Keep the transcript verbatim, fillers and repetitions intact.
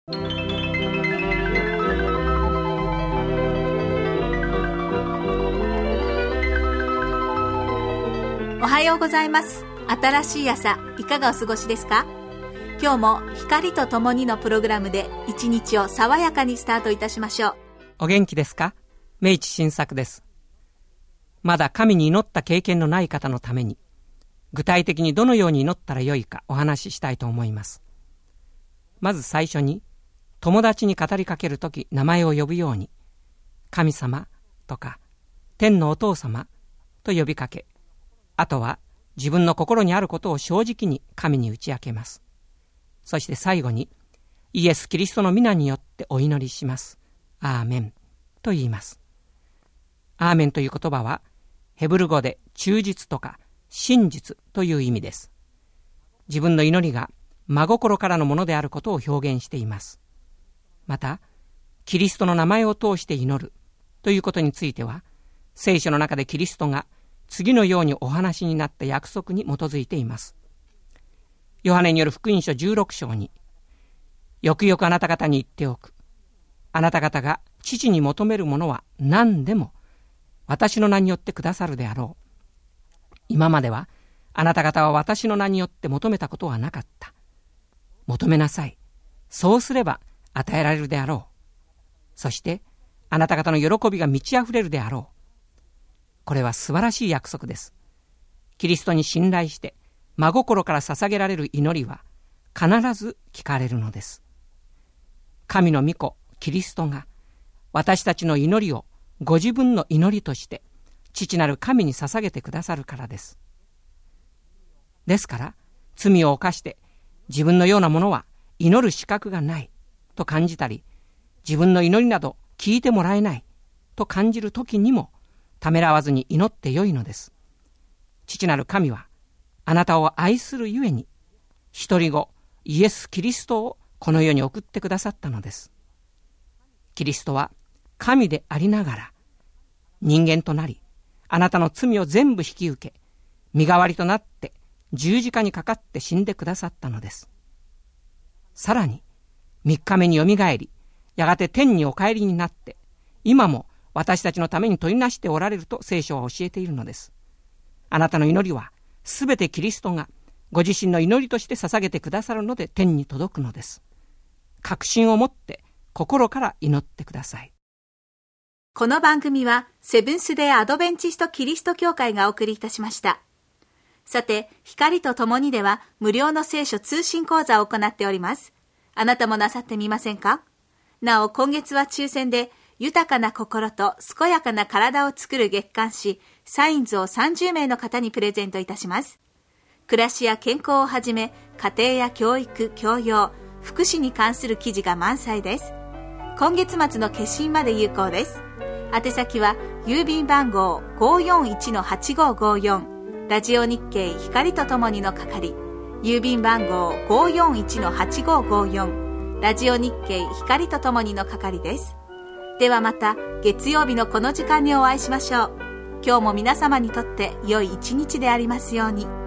おはようございます。新しい朝、いかがお過ごしですか？今日も光とともにのプログラムで一日を爽やかにスタートいたしましょう。 お元気ですか？明治新作です。まだ神に祈った経験のない方のために、具体的にどのように祈ったらよいかお話ししたいと思います。まず最初に、友達に語りかけるとき名前を呼ぶように、神様とか天のお父様と呼びかけ、あとは自分の心にあることを正直に神に打ち明けます。そして最後に、イエス・キリストの皆によってお祈りします。アーメンと言います。アーメンという言葉は、ヘブル語で忠実とか真実という意味です。自分の祈りが真心からのものであることを表現しています。また、キリストの名前を通して祈るということについては、聖書の中でキリストが次のようにお話になった約束に基づいています。ヨハネによる福音書じゅうろく章に、よくよくあなた方に言っておく。あなた方が父に求めるものは何でも私の名によってくださるであろう。今まではあなた方は私の名によって求めたことはなかった。求めなさい。そうすれば与えられるであろう。そしてあなた方の喜びが満ち溢れるであろう。これは素晴らしい約束です。キリストに信頼して真心から捧げられる祈りは必ず聞かれるのです。神の御子キリストが私たちの祈りをご自分の祈りとして父なる神に捧げてくださるからです。ですから罪を犯して自分のようなものは祈る資格がないと感じたり、自分の祈りなど聞いてもらえないと感じる時にもためらわずに祈ってよいのです。父なる神はあなたを愛するゆえに一人子イエス・キリストをこの世に送ってくださったのです。キリストは神でありながら人間となり、あなたの罪を全部引き受け、身代わりとなって十字架にかかって死んでくださったのです。さらに三日目によみがえり、やがて天にお帰りになって、今も私たちのために取りなしておられると聖書は教えているのです。あなたの祈りはすべてキリストがご自身の祈りとして捧げてくださるので天に届くのです。確信を持って心から祈ってください。 この番組はセブンスデーアドベンチストキリスト教会がお送りいたしました。さて、光とともにでは無料の聖書通信講座を行っております。あなたもなさってみませんか？なお、今月は抽選で豊かな心と健やかな体を作る月刊誌サインズをさんじゅうめいの方にプレゼントいたします。暮らしや健康をはじめ、家庭や教育、教養、福祉に関する記事が満載です。今月末の決心まで有効です。宛先は郵便番号 ごーよんいちのはちごーごーよん ラジオ日経光とともにの係、郵便番号 ごーよんいちのはちごーごーよん ラジオ日経光とともにの係です。ではまた月曜日のこの時間にお会いしましょう。今日も皆様にとって良い一日でありますように。